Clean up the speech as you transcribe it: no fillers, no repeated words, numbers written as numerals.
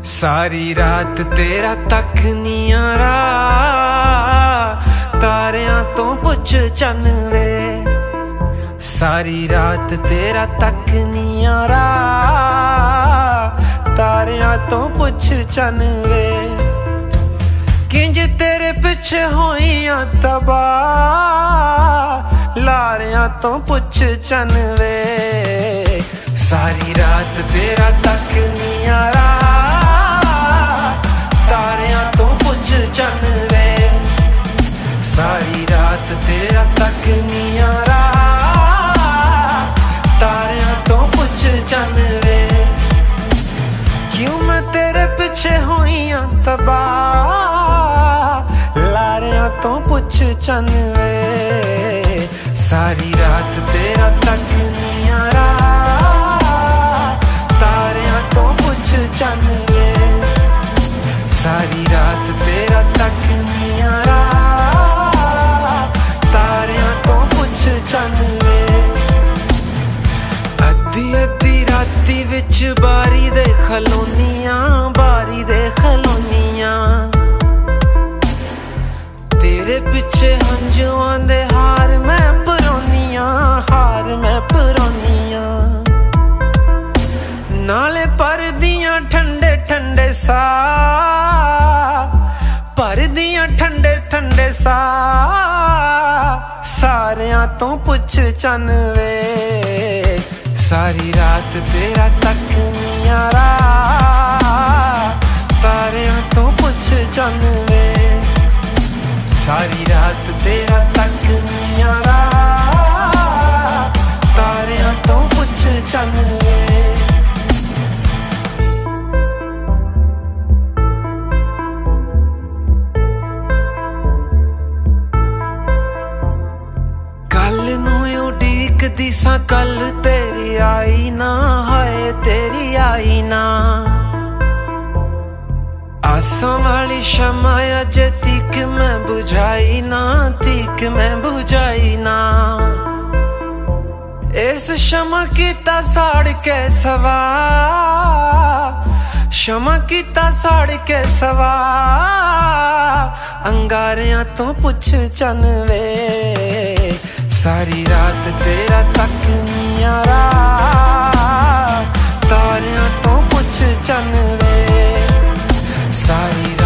सारी रात तेरा तक नी आरा, तारियां तो पुछ चन वे। सारी रात तेरा तक नी आरा, तारियां तो पुछ चन वे। किंज तेरे पिछे होइयां तबाह, लारियां तो पुछ चन वे। सारी रात तेरा तक नी आरा, तारियां तो पुछ चन वे। सारी रात तेरा तक नी आरा, तारियां तो पुछ चन वे। क्यों मैं तेरे पिछे होइयां तबाह, लारियां तो पुछ चन वे। सारी रात तेरा तक नी आरा, तारियां तो पुछ चन वे। सारी रात तेरा तक नी आरा, तारियां तो पुछ चन वे। अद्धी अद्धी राती विच बारी दे खलोनियां, बारी दे खलोनियां। तेरे पिछे हंजुआं दे हार मैं परोनियां, हार मैं परोनियां। नाले पर दियां ठंडे ठंडे सा, पर दियां ठंडे ठंडे सा। सारियां तो पुछ चन वे। सारी रात तेरा तक नी आरा, तारियां तो पुछ चन वे। सारी रात तेरा तक नी आरा, तारियां तो पुछ चन वे। उड़ीकदी सा कल तेरी आई ना, हाय तेरी आई ना। आसां वाली शमा अजे तीक मैं बुझाई ना, तीक मैं बुझाई ना। इस शमा कीता साड़ के सवा, शमा कीता साड़ के सवा। अंगारियां तो पुछ चन वे। सारी रात तेरा तक नी आरा, तारियां तो पुछ चन वे। सारी